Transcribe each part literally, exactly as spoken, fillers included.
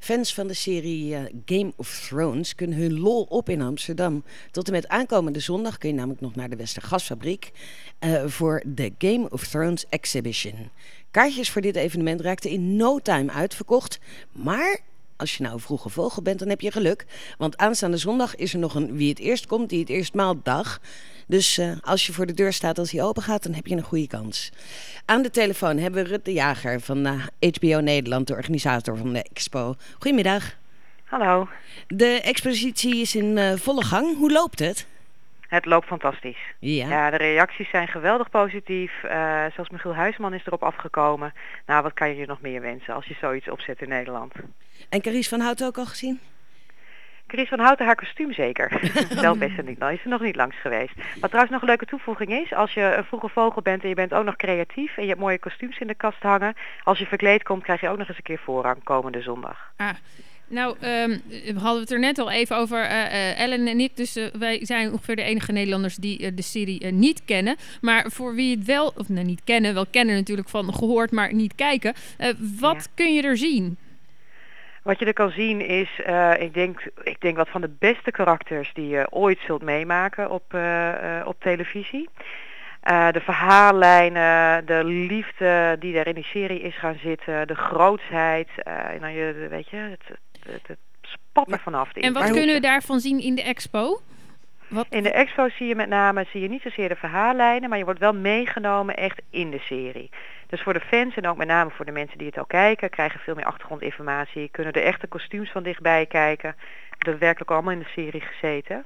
Fans van de serie eh, Game of Thrones kunnen hun lol op in Amsterdam. Tot en met aankomende zondag kun je namelijk nog naar de Westergasfabriek eh, voor de Game of Thrones Exhibition. Kaartjes voor dit evenement raakten in no time uitverkocht. Maar als je nou een vroege vogel bent, dan heb je geluk. Want aanstaande zondag is er nog een wie het eerst komt, die het eerst maalt dag. Dus uh, als je voor de deur staat als hij open gaat, dan heb je een goede kans. Aan de telefoon hebben we Rut de Jager van uh, H B O Nederland, de organisator van de expo. Goedemiddag. Hallo. De expositie is in uh, volle gang. Hoe loopt het? Het loopt fantastisch. Ja. Ja, de reacties zijn geweldig positief. Uh, zelfs Michiel Huisman is erop afgekomen. Nou, wat kan je je nog meer wensen als je zoiets opzet in Nederland? En Carice van Houten ook al gezien? Carice van Houten, haar kostuum zeker. Zelf is er niet, is er nog niet langs geweest. Wat trouwens nog een leuke toevoeging is, als je een vroege vogel bent en je bent ook nog creatief en je hebt mooie kostuums in de kast hangen, als je verkleed komt krijg je ook nog eens een keer voorrang komende zondag. Ah. Nou, um, we hadden het er net al even over, uh, uh, Ellen en ik. Dus uh, wij zijn ongeveer de enige Nederlanders die uh, de serie uh, niet kennen. Maar voor wie het wel, of nou, niet kennen, wel kennen natuurlijk van gehoord, maar niet kijken. Uh, wat ja. kun je er zien? Wat je er kan zien is, uh, ik, denk, ik denk wat van de beste karakters die je ooit zult meemaken op, uh, uh, op televisie. Uh, de verhaallijnen, de liefde die er in die serie is gaan zitten, de grootsheid, uh, en dan je, weet je, het, het, het spat er vanaf. En wat kunnen we daarvan zien in de expo? Wat? In de expo zie je met name, zie je niet zozeer de verhaallijnen, maar je wordt wel meegenomen echt in de serie. Dus voor de fans en ook met name voor de mensen die het al kijken, krijgen veel meer achtergrondinformatie, kunnen de echte kostuums van dichtbij kijken. Dat is werkelijk allemaal in de serie gezeten.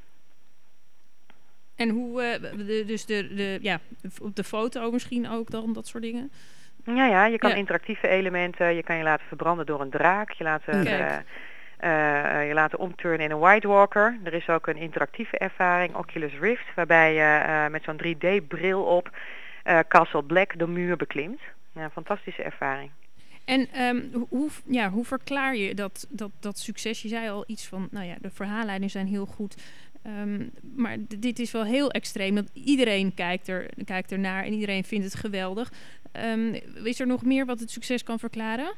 En hoe, uh, de, dus de, de, ja, op de foto misschien ook dan, dat soort dingen? Ja, ja, je kan ja. interactieve elementen, je kan je laten verbranden door een draak, je laat, uh, uh, uh, je laten omturnen in een White Walker. Er is ook een interactieve ervaring, Oculus Rift, waarbij je uh, met zo'n drie D-bril op uh, Castle Black de muur beklimt. Ja, een fantastische ervaring. En um, hoe, ja, hoe verklaar je dat, dat, dat succes? Je zei al iets van, nou ja, de verhaallijnen zijn heel goed. Um, maar d- dit is wel heel extreem, want iedereen kijkt er, kijkt ernaar en iedereen vindt het geweldig. Um, is er nog meer wat het succes kan verklaren?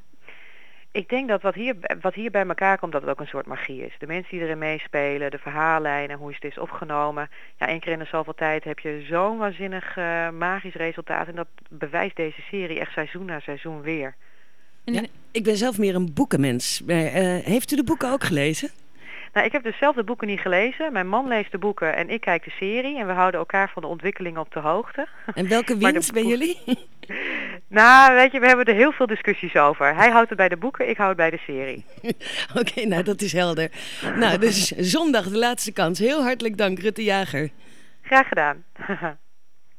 Ik denk dat wat hier, wat hier bij elkaar komt, dat het ook een soort magie is. De mensen die erin meespelen, de verhaallijnen, hoe het is opgenomen. Ja, één keer in de zoveel tijd heb je zo'n waanzinnig uh, magisch resultaat. En dat bewijst deze serie echt seizoen na seizoen weer. Ja, ik ben zelf meer een boekenmens. Uh, heeft u de boeken ook gelezen? Nou, ik heb dus zelf de boeken niet gelezen. Mijn man leest de boeken en ik kijk de serie. En we houden elkaar van de ontwikkeling op de hoogte. En welke wint bij jullie? Nou, weet je, we hebben er heel veel discussies over. Hij houdt het bij de boeken, ik hou het bij de serie. Oké, okay, nou dat is helder. Nou, dus zondag de laatste kans. Heel hartelijk dank, Rut de Jager. Graag gedaan.